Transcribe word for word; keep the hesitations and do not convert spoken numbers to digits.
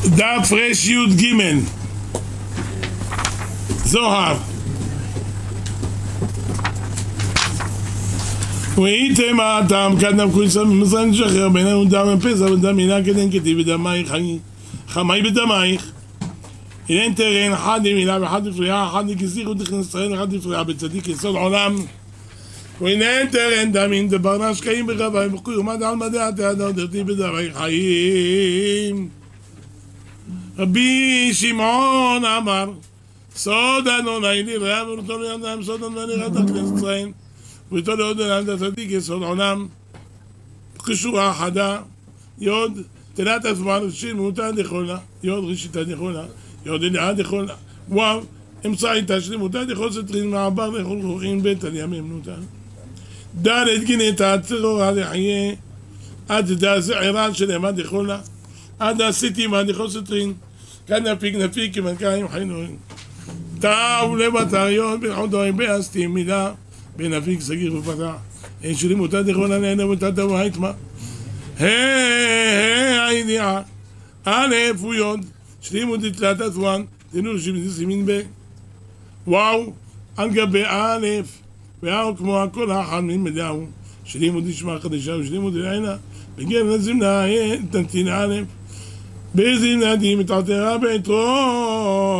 דף רש יוד גימל זוהר והייתם האדם קדם כויסה ממזרן שחרר בינינו דם פסח ודם מילה כדן כתיב בדמייך חמי בדמייך אינן תרן אחד למילה ואחד לפריעה אחד לכסיך ותכנס ישראל אחד לפריעה בצדיק יסוד עולם ואינן תרן דמין דברנה שקעים ברבי וחוי ומד על מדע תעדה ודרתי בדמי חיים רבי שמעון אמר סוד אדוני נראה ורתו לידם סוד אדוני נראה את הכנסת ישראל ורתו לעוד אדם הצדיק יסוד עולם קשורה חדה יוד תלת הזמן ראשית מותה דכולה יוד ראשיתה דכולה יוד אליה דכולה וואו אמצעי תשלימותה דכל סטרין מעבר לכל חוכים בית על ימי אמנותה דלת גינתה הצרור עד יחיה עד דעירה שלמה דכולה עד עשיתי מה דכל סטרין כאן נפיק נפיק כמנכיים חינורים תאו לבטריון בחודוי באסתי מילה בנפיק סגיר ופתח אין שלימותה דכולה נהנה ותתה והיתמה הידיעה א' ויוד שלימות תלת הזמן תנו שבסימין ב וואו על גבי א' ואו כמו הכל האחד מלמדהו שלימות נשמע חדשה ושלימות לעינה בגלל נזמנה תנתין א' בזמנה די מתעתרה ביתרו